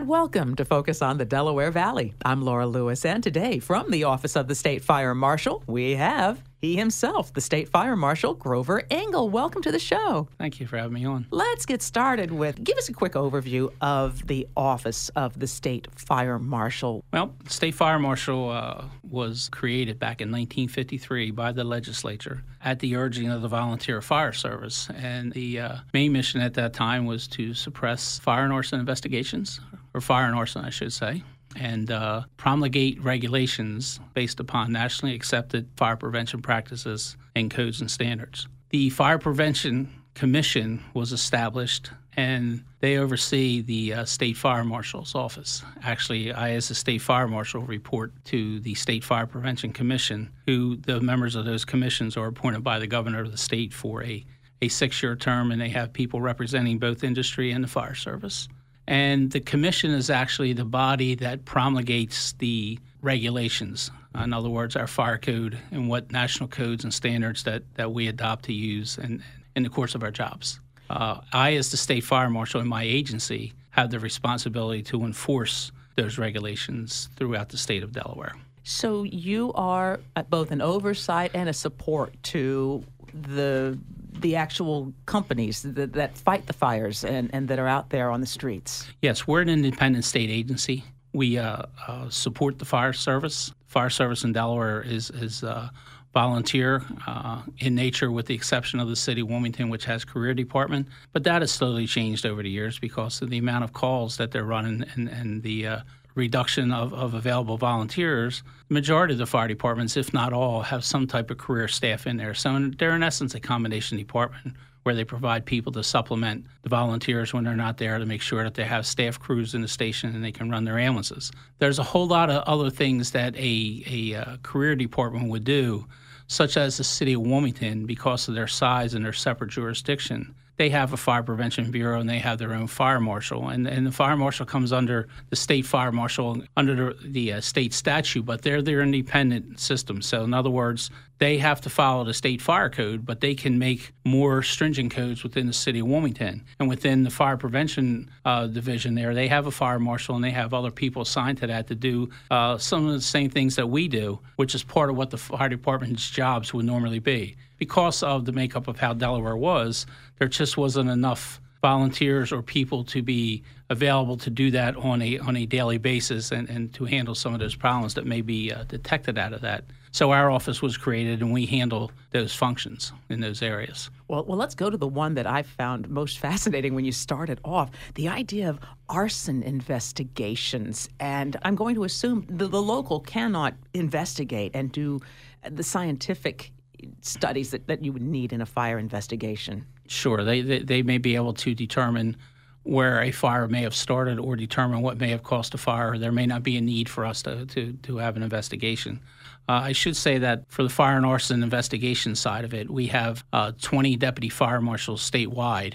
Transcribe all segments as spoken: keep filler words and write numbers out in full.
and welcome to Focus on the Delaware Valley. I'm Laura Lewis, and today, from the Office of the State Fire Marshal, we have he himself, the State Fire Marshal, Grover Engel. Welcome to the show. Thank you for having me on. Let's get started with, give us a quick overview of the Office of the State Fire Marshal. Well, the State Fire Marshal uh, was created back in nineteen fifty-three by the legislature at the urging of the Volunteer Fire Service. And the uh, main mission at that time was to suppress fire and arson investigations, or fire and arson, I should say, and uh, promulgate regulations based upon nationally accepted fire prevention practices and codes and standards. The Fire Prevention Commission was established, and they oversee the uh, State Fire Marshal's office. Actually, I, as the State Fire Marshal, report to the State Fire Prevention Commission, who the members of those commissions are appointed by the governor of the state for a, a six-year term, and they have people representing both industry and the fire service. And the commission is actually the body that promulgates the regulations. In other words, our fire code and what national codes and standards that, that we adopt to use in, in the course of our jobs. Uh, I, as the State Fire Marshal in my agency, have the responsibility to enforce those regulations throughout the state of Delaware. So you are both an oversight and a support to the the actual companies that, that fight the fires and, and that are out there on the streets. Yes, we're an independent state agency. We uh, uh, support the fire service. Fire service in Delaware is, is uh, volunteer uh, in nature, with the exception of the city of Wilmington, which has career department. But that has slowly changed over the years because of the amount of calls that they're running and, and the uh, reduction of, of available volunteers. The majority of the fire departments, if not all, have some type of career staff in there. So they're in essence a combination department where they provide people to supplement the volunteers when they're not there, to make sure that they have staff crews in the station and they can run their ambulances. There's a whole lot of other things that a, a uh, career department would do, such as the city of Wilmington, because of their size and their separate jurisdiction. They have a fire prevention bureau and they have their own fire marshal. And, and the fire marshal comes under the state fire marshal under the, the uh, state statute, but they're their independent system. So in other words, they have to follow the state fire code, but they can make more stringent codes within the city of Wilmington. And within the fire prevention uh, division there, they have a fire marshal and they have other people assigned to that to do uh, some of the same things that we do, which is part of what the fire department's jobs would normally be. Because of the makeup of how Delaware was, there just wasn't enough volunteers or people to be available to do that on a on a daily basis and, and to handle some of those problems that may be uh, detected out of that. So our office was created, and we handle those functions in those areas. Well, well, let's go to the one that I found most fascinating when you started off, the idea of arson investigations. And I'm going to assume the, the local cannot investigate and do the scientific studies that, that you would need in a fire investigation. Sure. They, they they may be able to determine where a fire may have started or determine what may have caused a fire. There may not be a need for us to, to, to have an investigation. Uh, I should say that for the fire and arson investigation side of it, we have uh, twenty deputy fire marshals statewide,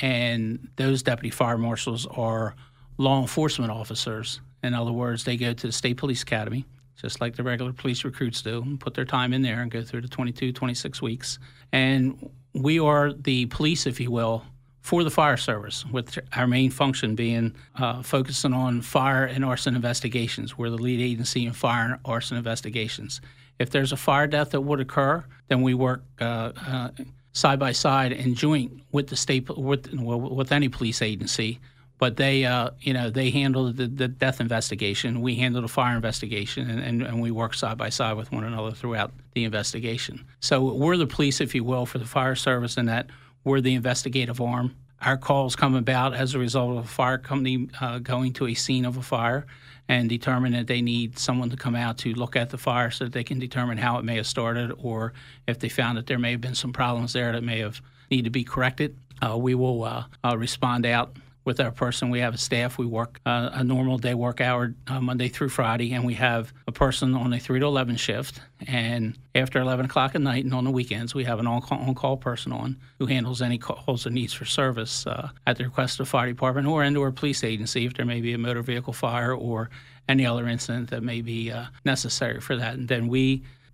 and those deputy fire marshals are law enforcement officers. In other words, they go to the State Police Academy, just like the regular police recruits do, and put their time in there and go through the twenty-two, twenty-six weeks. And we are the police, if you will, for the fire service, with our main function being uh, focusing on fire and arson investigations. We're the lead agency in fire and arson investigations. If there's a fire death that would occur, then we work uh, uh, side by side and joint with the state, with, with any police agency. But they, uh, you know, they handle the, the death investigation. We handle the fire investigation, and, and, and we work side by side with one another throughout the investigation. So we're the police, if you will, for the fire service, in that we're the investigative arm. Our calls come about as a result of a fire company uh, going to a scene of a fire and determine that they need someone to come out to look at the fire so that they can determine how it may have started, or if they found that there may have been some problems there that may have need to be corrected. Uh, we will uh, uh, respond out with our person. We have a staff. We work uh, a normal day work hour uh, Monday through Friday, and we have a person on a three to eleven shift. And after eleven o'clock at night and on the weekends, we have an on-call, on-call person on who handles any calls or needs for service uh, at the request of the fire department or into our police agency if there may be a motor vehicle fire or any other incident that may be uh, necessary for that. And then we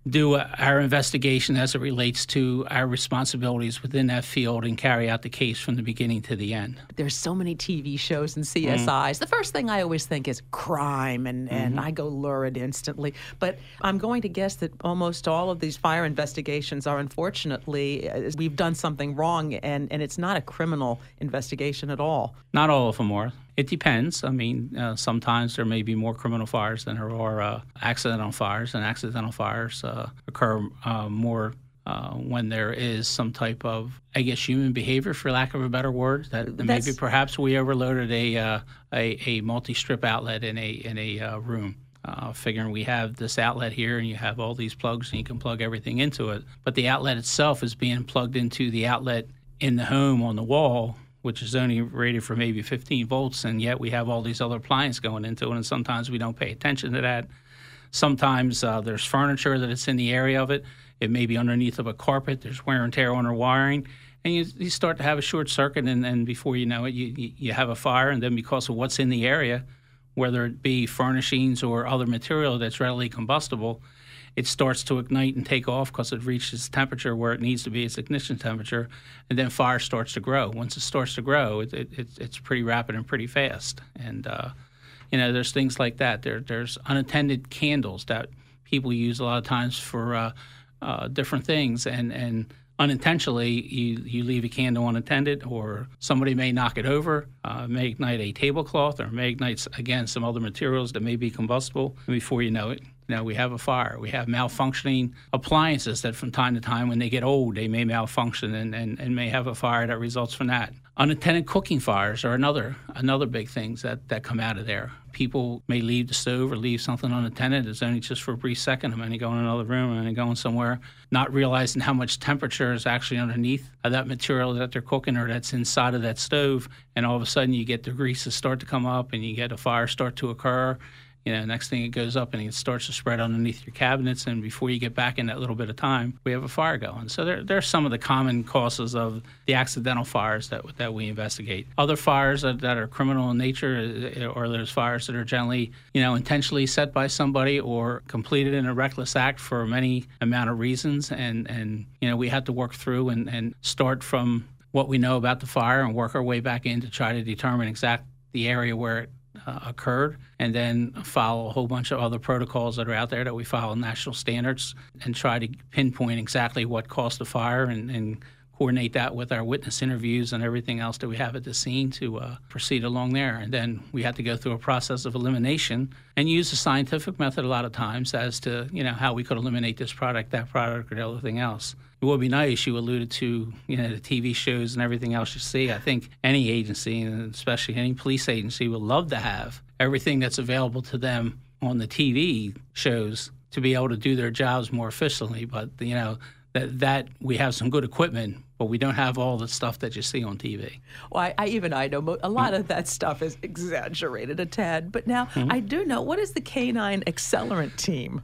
do our investigation as it relates to our responsibilities within that field and carry out the case from the beginning to the end. There's so many T V shows and C S Is. Mm. The first thing I always think is crime, and, and mm-hmm. I go lurid instantly. But I'm going to guess that almost all of these fire investigations are, unfortunately, we've done something wrong, and, and it's not a criminal investigation at all. Not all of them are. It depends. I mean, uh, sometimes there may be more criminal fires than there are uh, accidental fires, and accidental fires uh, occur uh, more uh, when there is some type of, I guess, human behavior, for lack of a better word. That That's... maybe perhaps we overloaded a uh, a, a multi-strip outlet in a in a uh, room. Uh, figuring we have this outlet here and you have all these plugs and you can plug everything into it. But the outlet itself is being plugged into the outlet in the home on the wall, which is only rated for maybe fifteen volts, and yet we have all these other appliances going into it, and sometimes we don't pay attention to that. Sometimes uh, there's furniture that it's in the area of it. It may be underneath of a carpet. There's wear and tear on our wiring, and you, you start to have a short circuit, and, and before you know it, you, you, you have a fire, and then because of what's in the area, whether it be furnishings or other material that's readily combustible, it starts to ignite and take off because it reaches temperature where it needs to be, its ignition temperature, and then fire starts to grow. Once it starts to grow, it, it, it, it's pretty rapid and pretty fast. And, uh, you know, there's things like that. There, there's unattended candles that people use a lot of times for uh, uh, different things, and, and unintentionally you, you leave a candle unattended, or somebody may knock it over, uh, may ignite a tablecloth, or may ignite, again, some other materials that may be combustible, and before you know it, you know, we have a fire. We have malfunctioning appliances that from time to time, when they get old, they may malfunction and, and, and may have a fire that results from that. Unattended cooking fires are another another big things that, that come out of there. People may leave the stove or leave something unattended. It's only just for a brief second, and then they go in another room and then going somewhere, not realizing how much temperature is actually underneath of that material that they're cooking or that's inside of that stove. And all of a sudden you get the greases start to come up and you get a fire start to occur. You know, next thing it goes up and it starts to spread underneath your cabinets, and before you get back in that little bit of time, we have a fire going. So there, there are some of the common causes of the accidental fires that that we investigate. Other fires that, that are criminal in nature, or there's fires that are generally, you know, intentionally set by somebody or completed in a reckless act for many amount of reasons, and, and you know, we have to work through and, and start from what we know about the fire and work our way back in to try to determine exact the area where it Uh, occurred, and then follow a whole bunch of other protocols that are out there that we follow, national standards, and try to pinpoint exactly what caused the fire, and, and coordinate that with our witness interviews and everything else that we have at the scene to uh, proceed along there. And then we have to go through a process of elimination and use the scientific method a lot of times as to, you know, how we could eliminate this product, that product, or everything else. It would be nice, you alluded to, you know, the T V shows and everything else you see. I think any agency, and especially any police agency, would love to have everything that's available to them on the T V shows to be able to do their jobs more efficiently. But, you know, that that we have some good equipment, but we don't have all the stuff that you see on T V. Well, I, I even I know mo- a lot mm-hmm. of that stuff is exaggerated a tad. But now mm-hmm. I do know, what is the Canine Accelerant Team?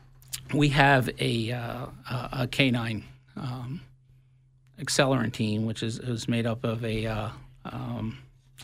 We have a uh, a Canine um, Accelerant Team, which is, is made up of a uh, um,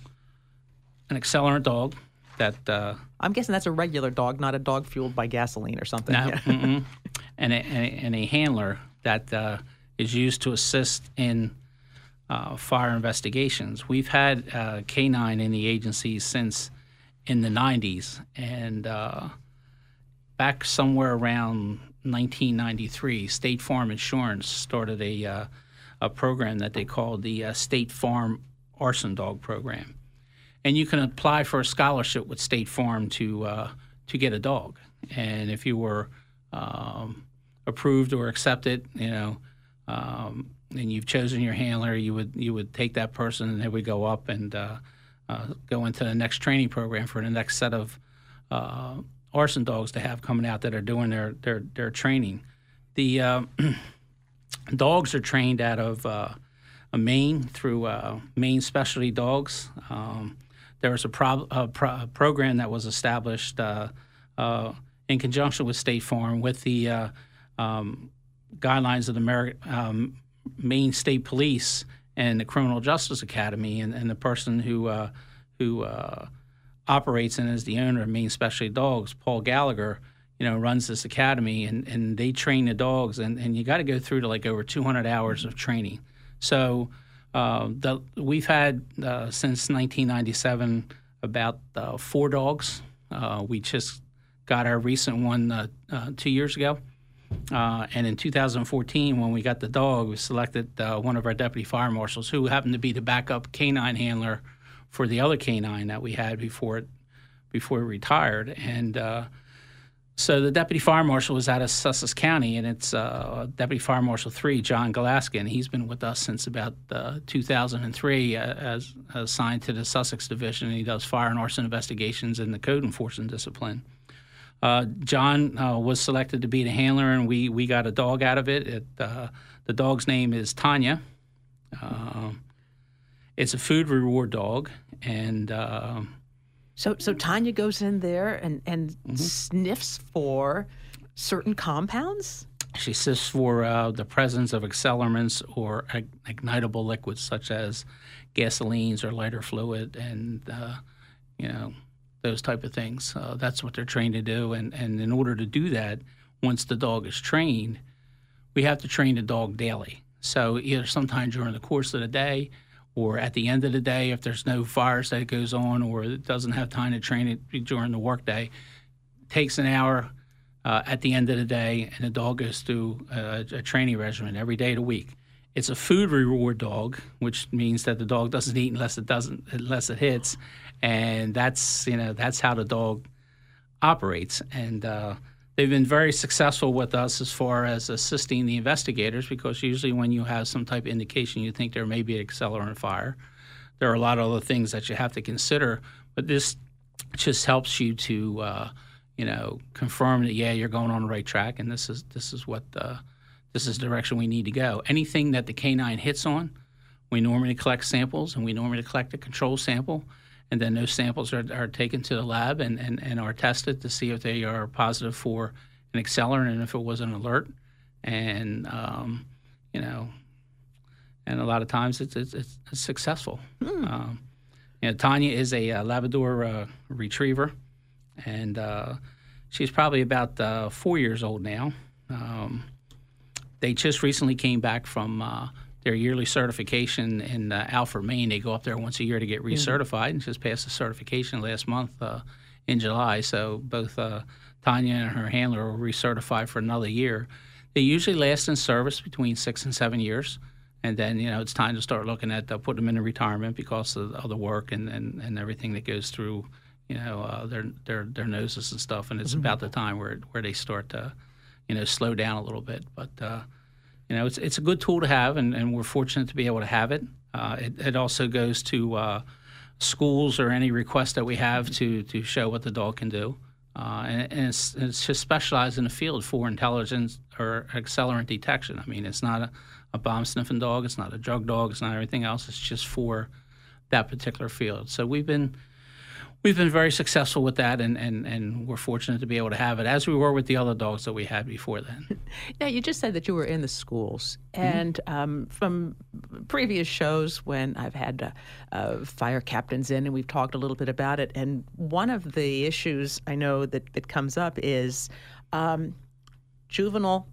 an accelerant dog. That uh, I'm guessing that's a regular dog, not a dog fueled by gasoline or something. No, yeah. and, a, and a handler that uh, is used to assist in uh, fire investigations. We've had uh, Canine in the agency since in the nineties, and uh, back somewhere around nineteen ninety-three, State Farm Insurance started a uh, a program that they called the uh, State Farm Arson Dog Program. And you can apply for a scholarship with State Farm to uh, to get a dog. And if you were um, approved or accepted, you know, um, and you've chosen your handler, you would you would take that person, and they would go up and uh, uh, go into the next training program for the next set of uh, arson dogs to have coming out that are doing their their, their training. The uh, dogs are trained out of uh, Maine through uh, Maine Specialty Dogs. Um, There was a, pro- a, pro- a program that was established uh, uh, in conjunction with State Farm with the uh, um, guidelines of the Mer- um, Maine State Police and the Criminal Justice Academy, and, and the person who uh, who uh, operates and is the owner of Maine Specialty Dogs, Paul Gallagher. you know, runs this academy, and, and they train the dogs, and, and you got to go through to like over two hundred hours of training. So uh, the, we've had uh, since nineteen ninety-seven about uh, four dogs. Uh, we just got our recent one uh, uh, two years ago. Uh, and in two thousand fourteen, when we got the dog, we selected uh, one of our deputy fire marshals, who happened to be the backup canine handler for the other canine that we had before it, before we retired. And uh, so the deputy fire marshal was out of Sussex County, and it's uh, Deputy Fire Marshal three, John Galaskin. He's been with us since about uh, two thousand three uh, as assigned to the Sussex Division, and he does fire and arson investigations in the code enforcement discipline. Uh, John uh, was selected to be the handler, and we, we got a dog out of it. it uh, the dog's name is Tanya. Uh, it's a food reward dog, and uh, so so Tanya goes in there and, and mm-hmm. sniffs for certain compounds? She sniffs for uh, the presence of accelerants or ig- ignitable liquids such as gasolines or lighter fluid, and uh, you know, those type of things. Uh, that's what they're trained to do. And, and in order to do that, once the dog is trained, we have to train the dog daily. So either sometime during the course of the day or at the end of the day, if there's no fires that it goes on or it doesn't have time to train it during the workday, it takes an hour uh, at the end of the day, and the dog goes through a, a training regimen every day of the week. It's a food reward dog, which means that the dog doesn't eat unless it doesn't unless it hits, and that's you know that's how the dog operates. And uh, they've been very successful with us as far as assisting the investigators, because usually when you have some type of indication you think there may be an accelerant fire, there are a lot of other things that you have to consider. But this just helps you to uh, you know confirm that yeah you're going on the right track, and this is this is what. Uh, This is the direction we need to go. Anything that the canine hits on, we normally collect samples, and we normally collect a control sample, and then those samples are, are taken to the lab and, and, and are tested to see if they are positive for an accelerant and if it was an alert. And, um, you know, and a lot of times it's, it's, it's successful. Mm. Um, you know, Tanya is a, a Labrador uh, retriever, and uh, she's probably about uh, four years old now. Um, They just recently came back from uh, their yearly certification in uh, Alfred, Maine. They go up there once a year to get recertified, and just passed the certification last month uh, in July. So both uh, Tanya and her handler are recertified for another year. They usually last in service between six and seven years, and then you know it's time to start looking at uh, putting them into retirement because of, of the work and, and, and everything that goes through, you know, uh, their their their noses and stuff. And it's mm-hmm. about the time where where they start to, you know, slow down a little bit. But uh, you know, it's it's a good tool to have, and, and we're fortunate to be able to have it. Uh, it, it also goes to uh, schools or any request that we have to to show what the dog can do. Uh, and and it's, it's just specialized in the field for intelligence or accelerant detection. I mean, it's not a, a bomb sniffing dog. It's not a drug dog. It's not everything else. It's just for that particular field. So we've been we've been very successful with that, and, and, and we're fortunate to be able to have it, as we were with the other dogs that we had before then. Now, you just said that you were in the schools, and mm-hmm. um, from previous shows when I've had uh, uh, fire captains in, and we've talked a little bit about it, and one of the issues I know that, that comes up is um, juvenile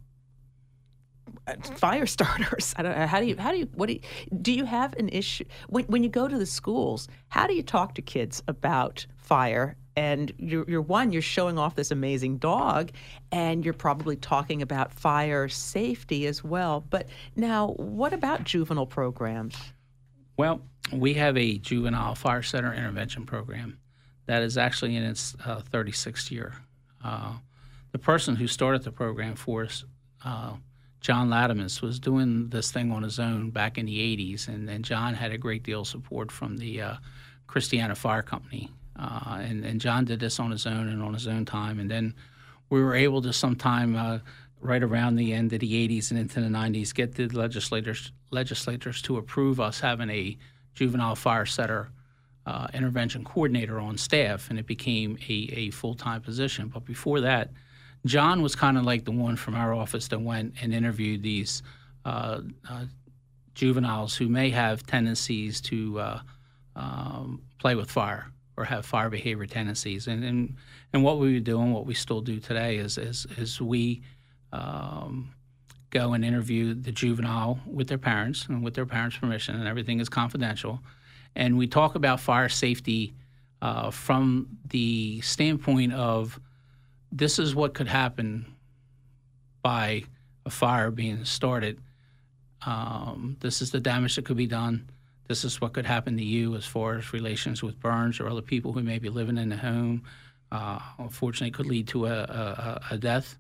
fire starters. I don't know, how do you, how do you, what do you, do you have an issue, when, when you go to the schools, how do you talk to kids about fire? And you're, you're one, you're showing off this amazing dog, and you're probably talking about fire safety as well. But now, what about juvenile programs? Well, we have a juvenile fire center intervention program that is actually in its uh, thirty-sixth year. Uh, the person who started the program for us, uh, John Latimus, was doing this thing on his own back in the eighties, and, and John had a great deal of support from the uh, Christiana Fire Company. Uh, and, and John did this on his own and on his own time. And then we were able to sometime uh, right around the end of the eighties and into the nineties get the legislators legislators to approve us having a juvenile fire setter uh, intervention coordinator on staff, and it became a, a full-time position. But before that, John was kind of like the one from our office that went and interviewed these uh, uh, juveniles who may have tendencies to uh, um, play with fire or have fire behavior tendencies. And and, and what we would do and what we still do today is is, is we um, go and interview the juvenile with their parents and with their parents' permission, and everything is confidential. And we talk about fire safety uh, from the standpoint of this is what could happen by a fire being started. Um, this is the damage that could be done. This is what could happen to you as far as relations with burns or other people who may be living in the home. Uh, unfortunately, it could lead to a, a, a death.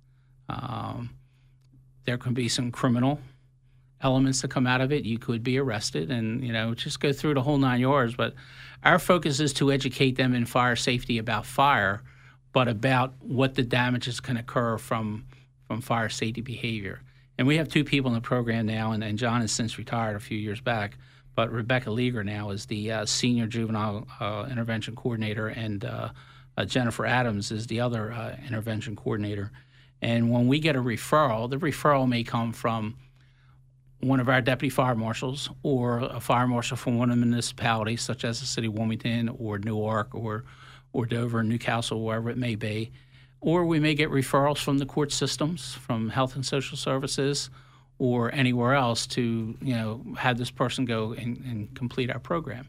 Um, there can be some criminal elements that come out of it. You could be arrested and, you know, just go through the whole nine yards. But our focus is to educate them in fire safety about fire, but about what the damages can occur from, from fire safety behavior. And we have two people in the program now, and, and John has since retired a few years back, but Rebecca Leager now is the uh, Senior Juvenile uh, Intervention Coordinator, and uh, uh, Jennifer Adams is the other uh, Intervention Coordinator. And when we get a referral, the referral may come from one of our deputy fire marshals or a fire marshal from one of the municipalities, such as the city of Wilmington or Newark or, or Dover, Newcastle, wherever it may be. Or we may get referrals from the court systems, from Health and Social Services, or anywhere else to, you know, have this person go and, and complete our program.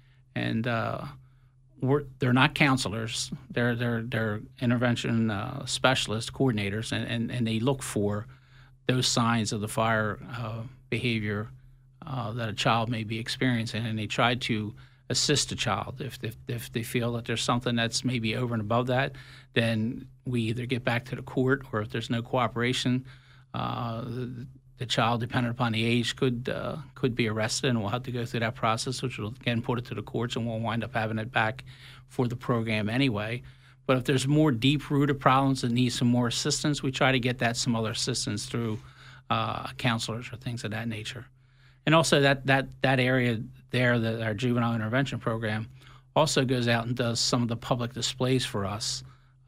And uh, we're, they're not counselors; they're they're they're intervention uh, specialists, coordinators, and, and, and they look for those signs of the fire uh, behavior uh, that a child may be experiencing, and they try to assist the child. If, if if they feel that there's something that's maybe over and above that, then we either get back to the court, or if there's no cooperation, uh, the, the child, depending upon the age, could uh, could be arrested, and we'll have to go through that process, which will again put it to the courts, and we'll wind up having it back for the program anyway. But if there's more deep-rooted problems that need some more assistance, we try to get that some other assistance through uh, counselors or things of that nature. And also that that that area there, the, our juvenile intervention program, also goes out and does some of the public displays for us,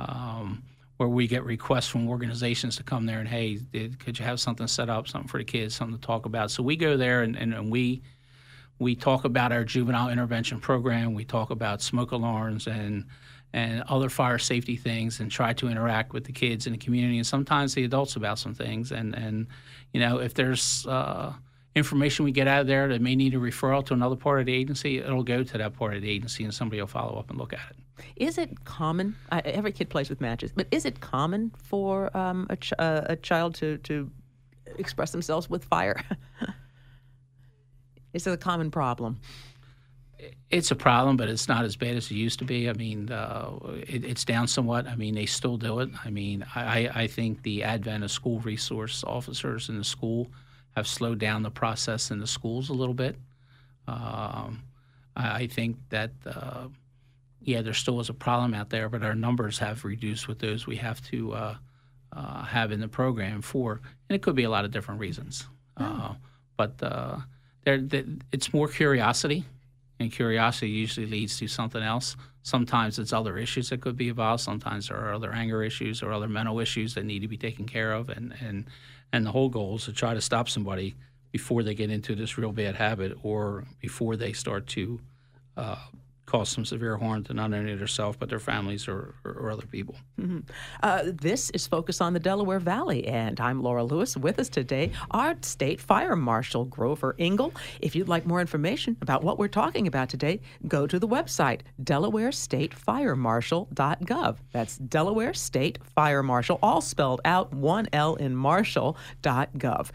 um, where we get requests from organizations to come there and, hey, did, could you have something set up, something for the kids, something to talk about. So we go there and, and, and we we talk about our juvenile intervention program. We talk about smoke alarms and and other fire safety things, and try to interact with the kids in the community and sometimes the adults about some things. And, and you know, if there's uh, information we get out of there that may need a referral to another part of the agency, it'll go to that part of the agency and somebody will follow up and look at it. Is it common, I, every kid plays with matches, but is it common for um, a, ch- uh, a child to, to express themselves with fire? Is it a common problem? It's a problem, but it's not as bad as it used to be. I mean, uh, it, it's down somewhat. I mean, they still do it. I mean, I, I think the advent of school resource officers in the school have slowed down the process in the schools a little bit. Um, I, I think that, uh, yeah, there still is a problem out there, but our numbers have reduced with those we have to uh, uh, have in the program for, and it could be a lot of different reasons. Oh. Uh, but uh, there, it's more curiosity. And curiosity usually leads to something else. Sometimes it's other issues that could be involved. Sometimes there are other anger issues or other mental issues that need to be taken care of. And, and, and the whole goal is to try to stop somebody before they get into this real bad habit or before they start to uh, cause some severe harm to not only themselves but their families or, or, or other people. Mm-hmm. Uh, this is Focus on the Delaware Valley, and I'm Laura Lewis. With us today, our State Fire Marshal, Grover Engel. If you'd like more information about what we're talking about today, go to the website, delaware state fire marshal dot gov. That's Delaware State Fire Marshal, all spelled out, one L in marshal dot gov.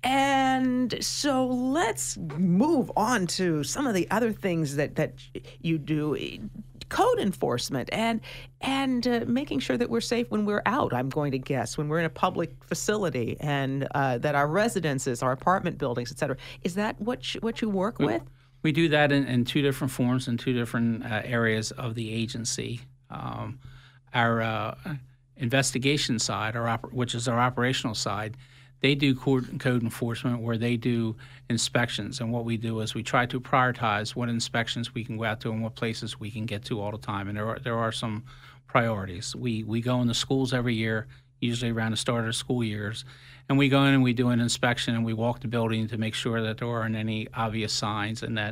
And so let's move on to some of the other things that, that you do. Code enforcement and and uh, making sure that we're safe when we're out, I'm going to guess, when we're in a public facility, and uh, that our residences, our apartment buildings, et cetera. Is that what you, what you work we, with? We do that in, in two different forms in two different uh, areas of the agency. Um, our uh, investigation side, our op- which is our operational side, they do code enforcement where they do inspections. And what we do is we try to prioritize what inspections we can go out to and what places we can get to all the time. And there are, there are some priorities. We we go in the schools every year, usually around the start of the school years, and we go in and we do an inspection and we walk the building to make sure that there aren't any obvious signs and that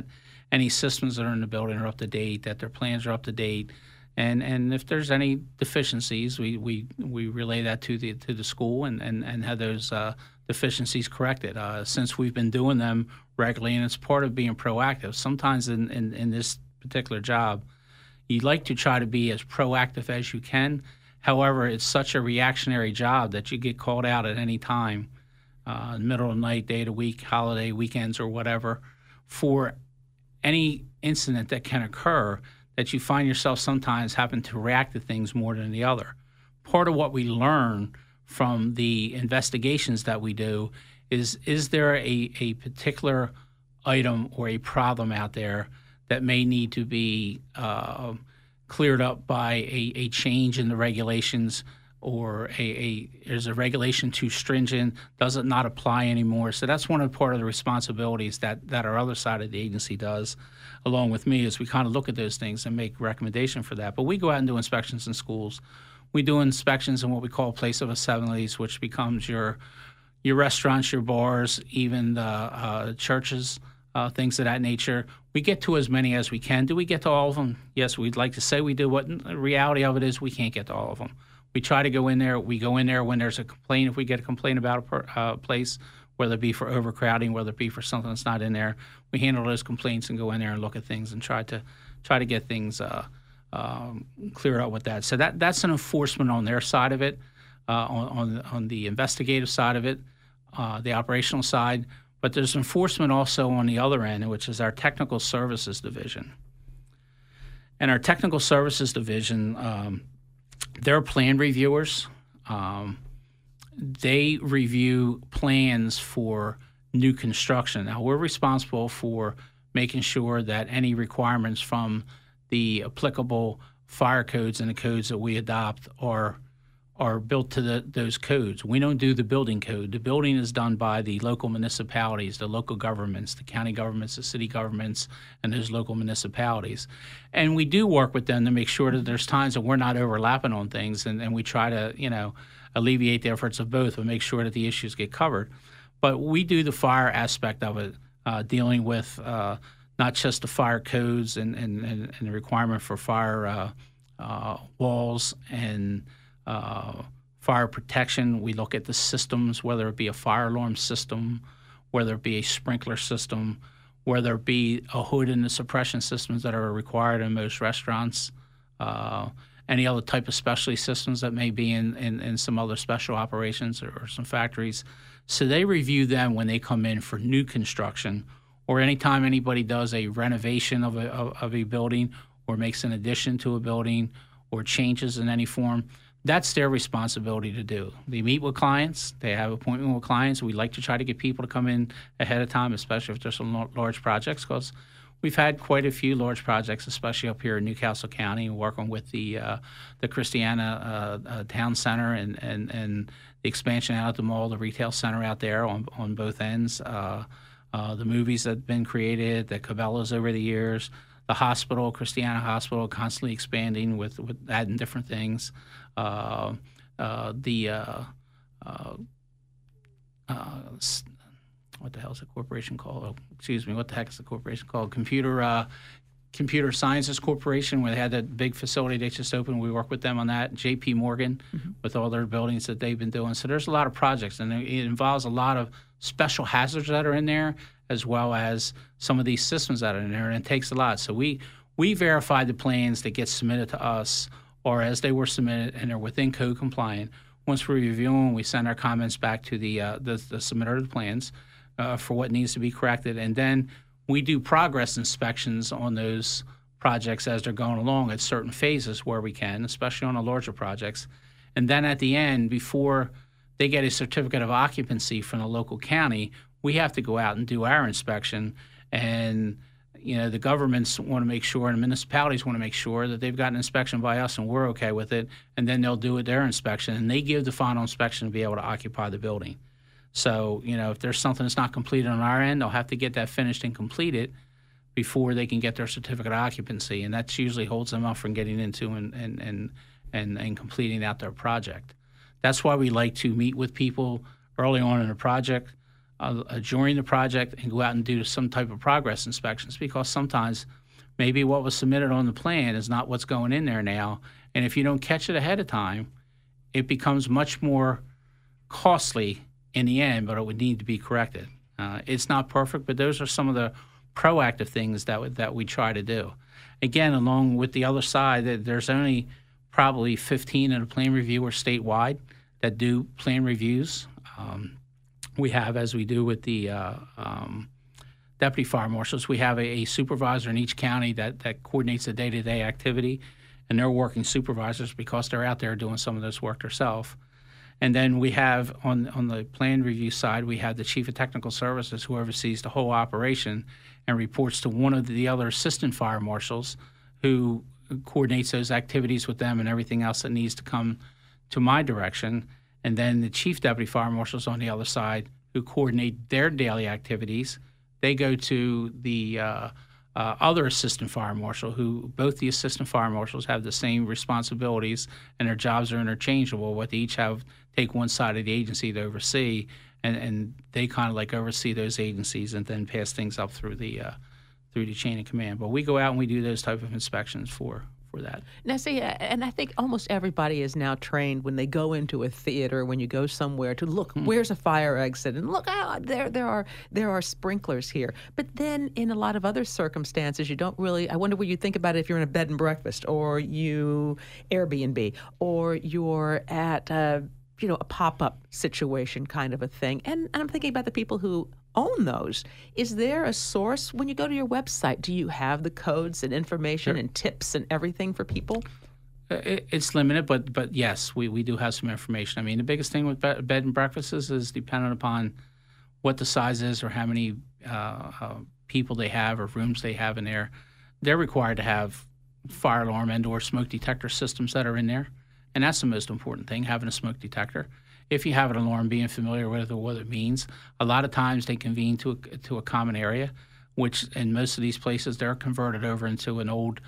any systems that are in the building are up to date, that their plans are up to date. And and if there's any deficiencies, we, we, we relay that to the to the school and, and, and have those uh, deficiencies corrected. Uh, since we've been doing them regularly, and it's part of being proactive. Sometimes in, in, in this particular job, you like to try to be as proactive as you can. However, it's such a reactionary job that you get called out at any time, uh, middle of the night, day of the week, holiday, weekends, or whatever, for any incident that can occur, that you find yourself sometimes having to react to things more than the other. Part of what we learn from the investigations that we do is, is there a, a particular item or a problem out there that may need to be uh, cleared up by a, a change in the regulations, or a, a is a regulation too stringent? Does it not apply anymore? So that's one of the part of the responsibilities that, that our other side of the agency does, along with me, is we kind of look at those things and make recommendation for that. But we go out and do inspections in schools. We do inspections in what we call place of assemblies, which becomes your your restaurants, your bars, even the uh, churches, uh, things of that nature. We get to as many as we can. Do we get to all of them? Yes, we'd like to say we do. What the reality of it is, we can't get to all of them. We try to go in there. We go in there when there's a complaint. If we get a complaint about a per, uh, place, whether it be for overcrowding, whether it be for something that's not in there, we handle those complaints and go in there and look at things and try to try to get things uh, um, cleared up with that. So that that's an enforcement on their side of it, uh, on, on on the investigative side of it, uh, the operational side. But there's enforcement also on the other end, which is our technical services division. And our technical services division, um, they're plan reviewers. Um, they review plans for new construction. Now, we're responsible for making sure that any requirements from the applicable fire codes and the codes that we adopt are are built to the, those codes. We don't do the building code. The building is done by the local municipalities, the local governments, the county governments, the city governments, and those local municipalities. And we do work with them to make sure that there's times that we're not overlapping on things, and, and we try to, you know, alleviate the efforts of both and make sure that the issues get covered. But we do the fire aspect of it, uh, dealing with uh, not just the fire codes and, and, and, and the requirement for fire uh, uh, walls and Uh, fire protection. We look at the systems, whether it be a fire alarm system, whether it be a sprinkler system, whether it be a hood and the suppression systems that are required in most restaurants, uh, any other type of specialty systems that may be in, in, in some other special operations or, or some factories. So they review them when they come in for new construction, or anytime anybody does a renovation of a, of, of a building or makes an addition to a building or changes in any form. That's their responsibility to do. They meet with clients. They have appointment with clients. We like to try to get people to come in ahead of time, especially if there's some large projects, because we've had quite a few large projects, especially up here in Newcastle County, working with the uh, the Christiana uh, uh, Town Center and, and, and the expansion out at the mall, the retail center out there on, on both ends, uh, uh, the movies that have been created, the Cabela's over the years, the hospital, Christiana Hospital, constantly expanding with, with adding different things. Uh, uh, the uh, uh, uh, what the hell is the corporation called? Oh, excuse me, what the heck is the corporation called? Computer uh, Computer Sciences Corporation, where they had that big facility they just opened. We work with them on that. J P Morgan, mm-hmm. with all their buildings that they've been doing. So there's a lot of projects, and it involves a lot of special hazards that are in there, as well as some of these systems that are in there, and it takes a lot. So we we verify the plans that get submitted to us, or as they were submitted, and they're within code compliant. Once we review them, we send our comments back to the uh, the, the submitter of the plans uh, for what needs to be corrected, and then we do progress inspections on those projects as they're going along at certain phases where we can, especially on the larger projects. And then at the end, before they get a certificate of occupancy from the local county, we have to go out and do our inspection. And you know, the governments want to make sure, and the municipalities want to make sure that they've got an inspection by us and we're okay with it, and then they'll do it their inspection, and they give the final inspection to be able to occupy the building. So, you know, if there's something that's not completed on our end, they'll have to get that finished and completed before they can get their certificate of occupancy, and that usually holds them up from getting into and and and and, and completing out their project. That's why we like to meet with people early on in a project. uh, uh, during the project and go out and do some type of progress inspections, because sometimes maybe what was submitted on the plan is not what's going in there now. And if you don't catch it ahead of time, it becomes much more costly in the end, but it would need to be corrected. Uh, it's not perfect, but those are some of the proactive things that w- that we try to do. Again, along with the other side, that there's only probably fifteen in a plan reviewer statewide that do plan reviews. Um, we have, as we do with the uh, um, deputy fire marshals, we have a, a supervisor in each county that, that coordinates the day-to-day activity, and they're working supervisors because they're out there doing some of this work themselves. And then we have, on on the plan review side, we have the chief of technical services who oversees the whole operation and reports to one of the other assistant fire marshals who coordinates those activities with them and everything else that needs to come to my direction. And then the chief deputy fire marshals on the other side who coordinate their daily activities. They go to the uh, uh, other assistant fire marshal, who both the assistant fire marshals have the same responsibilities and their jobs are interchangeable, but they each have take one side of the agency to oversee, and, and they kind of like oversee those agencies and then pass things up through the uh, through the chain of command. But we go out and we do those type of inspections for for that. Now, see, and I think almost everybody is now trained when they go into a theater, when you go somewhere, to look, mm-hmm. where's a fire exit, and look, oh, there, there are there are sprinklers here. But then, in a lot of other circumstances, you don't really. I wonder what you think about it if you're in a bed and breakfast, or you Airbnb, or you're at a, you know, a pop-up situation kind of a thing. And, and I'm thinking about the people who own those. Is there a source when you go to your website? Do you have the codes and information Sure. and tips and everything for people? It, it's limited, but but yes, we, we do have some information. I mean, the biggest thing with bed, bed and breakfasts is, is dependent upon what the size is or how many uh, uh, people they have or rooms they have in there. They're required to have fire alarm and or smoke detector systems that are in there. And that's the most important thing, having a smoke detector. If you have an alarm, being familiar with what it means. A lot of times they convene to a, to a common area, which in most of these places they're converted over into an old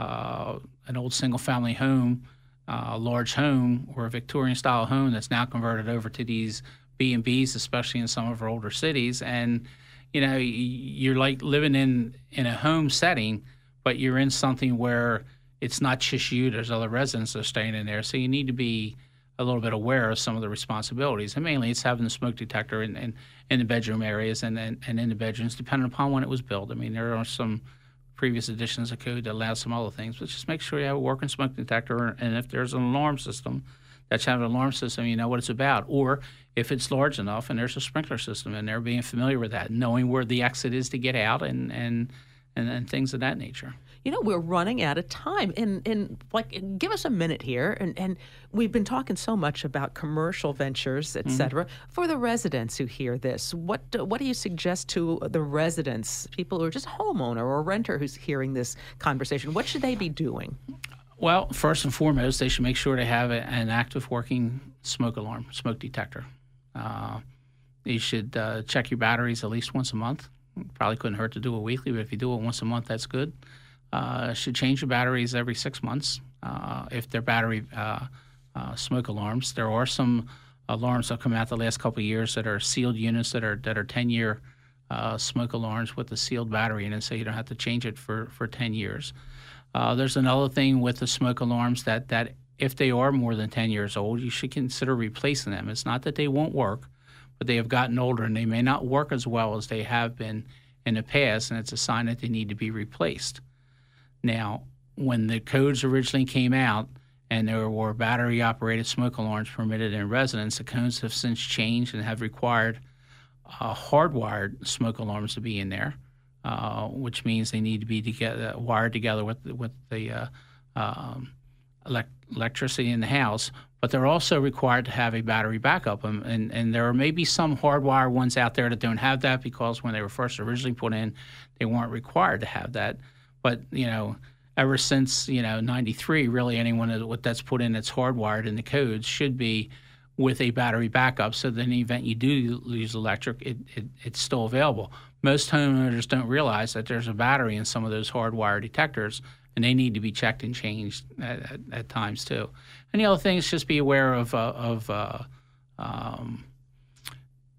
uh, an old single-family home, uh, a large home, or a Victorian-style home that's now converted over to these B and Bs, especially in some of our older cities. And you know, you're like living in in a home setting, but you're in something where it's not just you. There's other residents that are staying in there, so you need to be a little bit aware of some of the responsibilities. And mainly it's having the smoke detector in, in, in the bedroom areas and, and, and in the bedrooms, depending upon when it was built. I mean, there are some previous editions of code that allow some other things, but just make sure you have a working smoke detector. And if there's an alarm system, that you have an alarm system, you know what it's about. Or if it's large enough and there's a sprinkler system in there, being familiar with that, knowing where the exit is to get out and, and, and, and things of that nature. You know, we're running out of time. And, and like, give us a minute here. And, and we've been talking so much about commercial ventures, et cetera. Mm-hmm. For the residents who hear this, what what do you suggest to the residents, people who are just homeowner or renter who's hearing this conversation? What should they be doing? Well, first and foremost, they should make sure they have a, an active working smoke alarm, smoke detector. Uh, you should uh, check your batteries at least once a month. Probably couldn't hurt to do it weekly, but if you do it once a month, that's good. Uh, should change your batteries every six months uh, if they're battery uh, uh, smoke alarms. There are some alarms that have come out the last couple of years that are sealed units that are that are ten-year uh, smoke alarms with a sealed battery in it, so you don't have to change it for, for ten years. Uh, there's another thing with the smoke alarms that, that if they are more than ten years old, you should consider replacing them. It's not that they won't work, but they have gotten older and they may not work as well as they have been in the past, and it's a sign that they need to be replaced. Now, when the codes originally came out and there were battery-operated smoke alarms permitted in residents, the codes have since changed and have required uh, hardwired smoke alarms to be in there, uh, which means they need to be together, wired together with, with the uh, um, elect- electricity in the house. But they're also required to have a battery backup. And, and, and there are maybe some hardwired ones out there that don't have that because when they were first originally put in, they weren't required to have that. But, you know, ever since, you know, ninety-three, really anyone that's put in that's hardwired in the codes should be with a battery backup so that in the event you do lose electric, it, it, it's still available. Most homeowners don't realize that there's a battery in some of those hardwired detectors, and they need to be checked and changed at, at, at times too. And the other thing is just be aware of, uh, of uh, um,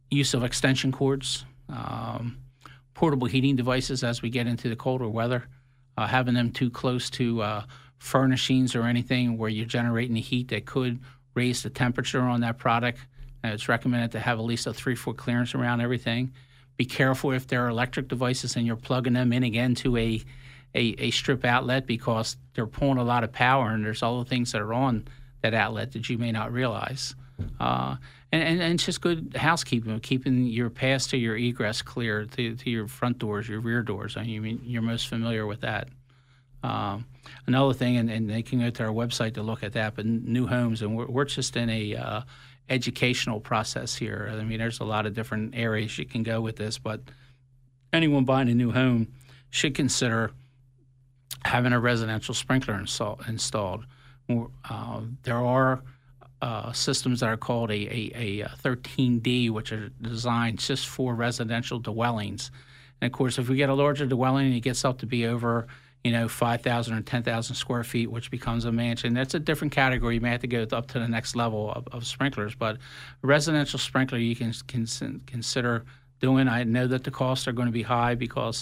use of extension cords, um, portable heating devices as we get into the colder weather, uh, having them too close to uh, furnishings or anything where you're generating the heat that could raise the temperature on that product. And it's recommended to have at least a three-foot clearance around everything. Be careful if there are electric devices and you're plugging them in again to a, a, a strip outlet, because they're pulling a lot of power and there's other things that are on that outlet that you may not realize. Uh, and, and, and it's just good housekeeping, keeping your pass to your egress clear to, to your front doors, your rear doors. I mean, you're most familiar with that. Um, another thing, and, and they can go to our website to look at that, but new homes, and we're, we're just in a uh, educational process here. I mean, there's a lot of different areas you can go with this, but anyone buying a new home should consider having a residential sprinkler install, installed. Uh, there are uh, systems that are called a, a, a thirteen D, which are designed just for residential dwellings. And of course, if we get a larger dwelling and it gets up to be over, you know, five thousand or ten thousand square feet, which becomes a mansion, that's a different category. You may have to go up to the next level of, of sprinklers. But a residential sprinkler you can, can consider doing. I know that the costs are going to be high because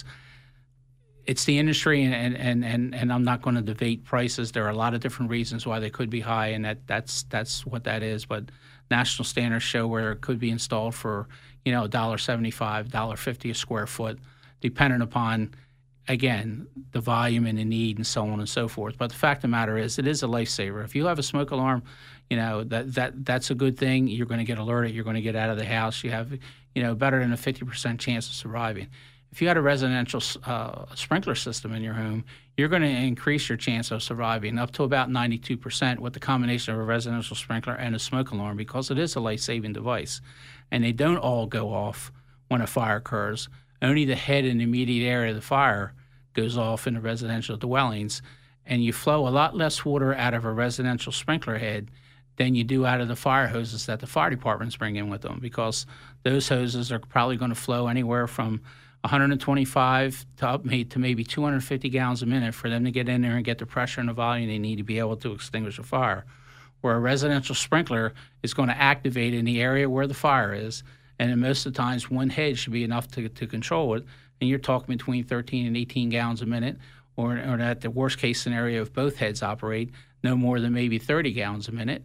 it's the industry, and, and, and, and I'm not going to debate prices. There are a lot of different reasons why they could be high, and that, that's that's what that is. But national standards show where it could be installed for, you know, one dollar seventy-five, one dollar fifty a square foot, depending upon, again, the volume and the need and so on and so forth. But the fact of the matter is, it is a lifesaver. If you have a smoke alarm, you know, that, that that's a good thing. You're going to get alerted. You're going to get out of the house. You have, you know, better than a fifty percent chance of surviving. If you had a residential uh, sprinkler system in your home, you're going to increase your chance of surviving up to about ninety-two percent with the combination of a residential sprinkler and a smoke alarm, because it is a life-saving device. And they don't all go off when a fire occurs. Only the head and immediate area of the fire goes off in the residential dwellings, and you flow a lot less water out of a residential sprinkler head than you do out of the fire hoses that the fire departments bring in with them, because those hoses are probably going to flow anywhere from one hundred twenty-five to up to maybe two hundred fifty gallons a minute for them to get in there and get the pressure and the volume they need to be able to extinguish a fire. Where a residential sprinkler is going to activate in the area where the fire is, and then most of the times one head should be enough to, to control it, and you're talking between thirteen and eighteen gallons a minute, or, or at the worst case scenario, if both heads operate, no more than maybe thirty gallons a minute,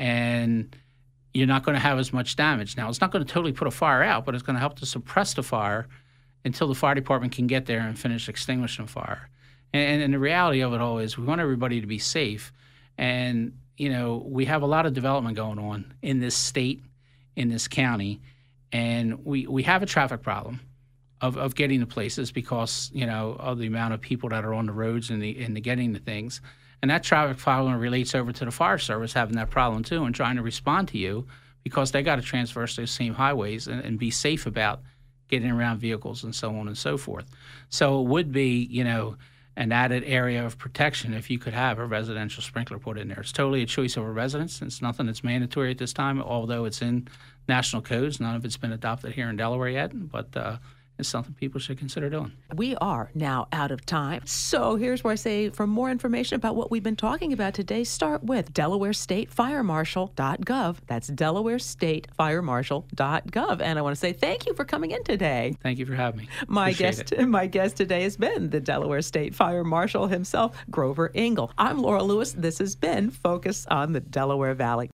and you're not going to have as much damage. Now, it's not going to totally put a fire out, but it's going to help to suppress the fire until the fire department can get there and finish extinguishing the fire. And, and the reality of it all is we want everybody to be safe. And, you know, we have a lot of development going on in this state, in this county, and we, we have a traffic problem of, of getting to places because, you know, of the amount of people that are on the roads and the, and the getting to things. And that traffic problem relates over to the fire service having that problem too and trying to respond to you because they got to traverse those same highways and, and be safe about getting around vehicles and so on and so forth. So it would be, you know, an added area of protection if you could have a residential sprinkler put in there. It's totally a choice of a residence. It's nothing that's mandatory at this time, although it's in national codes. None of it's been adopted here in Delaware yet, but uh, it's something people should consider doing. We are now out of time. So here's where I say for more information about what we've been talking about today, start with Delaware State Fire Marshal dot gov. That's Delaware State Fire Marshal dot gov. And I want to say thank you for coming in today. Thank you for having me. My Appreciate guest, it. my guest today has been the Delaware State Fire Marshal himself, Grover Engel. I'm Laura Lewis. This has been Focus on the Delaware Valley.